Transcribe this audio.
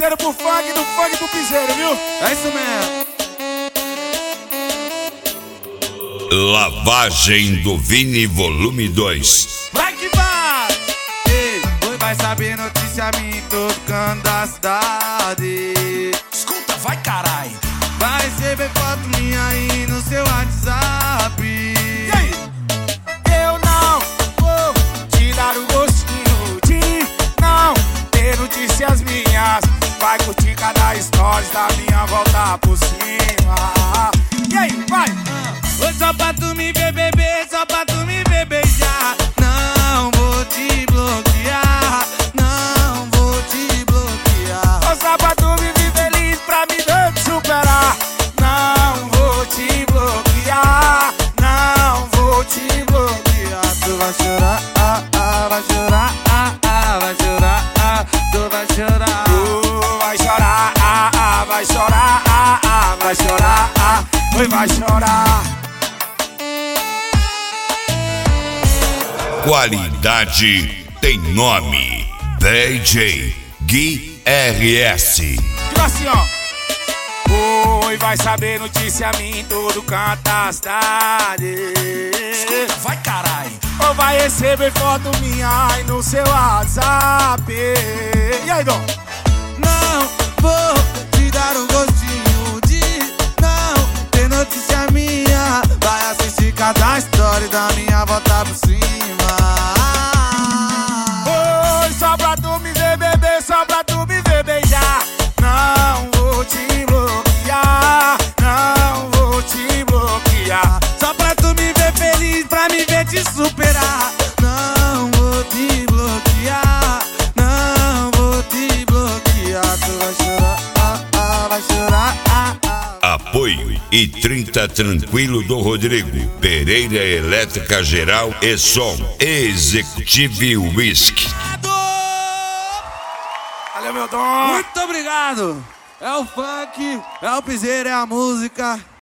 piseiro pro funk, do funk pro piseiro, viu? É isso mesmo. Lavagem do Vini Volume 2. Vai que vai! Ei, oi, vai saber notícia minha em todo canto da cidade. Escuta, vai carai! Vai receber foto minha aí no seu WhatsApp. E aí? Eu não vou te dar o gostinho de não ter notícias minhas. Vai curtir cada stories da minha volta por cima. E aí, vai! Oi, só pra tu me ver beber, só pra tu me ver beijar. Não vou te bloquear, não vou te bloquear. Ô, só pra tu me ver feliz, pra me ver te superar. Não vou te bloquear, não vou te bloquear. Tu vai chorar, vai chorar, vai chorar, tu vai chorar. Tu vai chorar, vai chorar, vai chorar, oi, vai chorar. Qualidade tem nome. DJ Gui RS. Tipo assim, ó. Oi, vai saber notícia minha em todo canto da cidade. Escuta, vai carai! Ou vai receber foto minha aí no seu WhatsApp. E aí, Dom? Não vou te dar um gostinho de não ter notícia minha. Vai assistir cada story da minha volta por cima. Oi, só pra tu me ver beber, só pra tu me ver beijar. Não vou te bloquear, não vou te bloquear. Só pra tu me ver feliz, pra me ver te superar. Não vou te bloquear, não vou te bloquear. Tu vai chorar, vai chorar, Apoio e 30 Tranquilo do Rodrigo. Pereira Elétrica Geral e Som. Executive Whisky. Valeu, meu Dom. Muito obrigado. É o funk, é o piseiro, é a música.